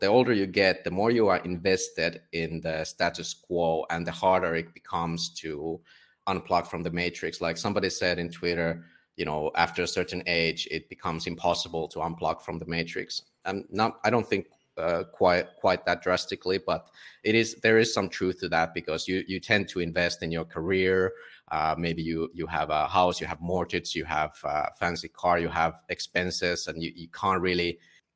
the older you get, the more you are invested in the status quo, and the harder it becomes to unplug from the matrix. Like somebody said in Twitter, after a certain age, it becomes impossible to unplug from the matrix. And I don't think quite that drastically, but there is some truth to that, because you tend to invest in your career. Maybe you have a house, you have mortgage, you have a fancy car, you have expenses, and you can't really,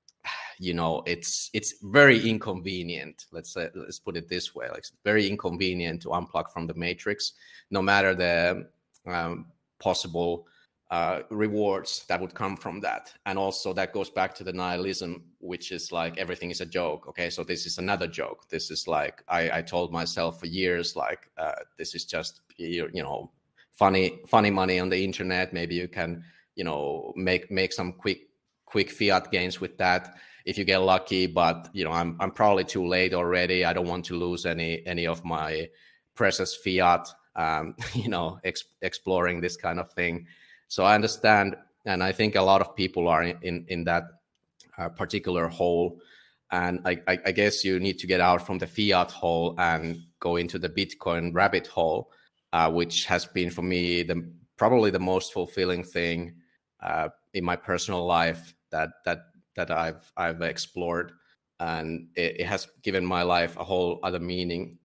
it's very inconvenient. Let's put it this way. Like, it's very inconvenient to unplug from the matrix, no matter the possible rewards that would come from that. And also that goes back to the nihilism, which is like everything is a joke. Okay, so this is another joke. This is like I told myself for years, like this is just funny money on the internet. Maybe you can make some quick fiat gains with that if you get lucky, but I'm probably too late already. I don't want to lose any of my precious fiat exploring this kind of thing. So I understand, and I think a lot of people are in that particular hole. And I guess you need to get out from the fiat hole and go into the Bitcoin rabbit hole, which has been for me probably the most fulfilling thing in my personal life that I've explored, and it has given my life a whole other meaning.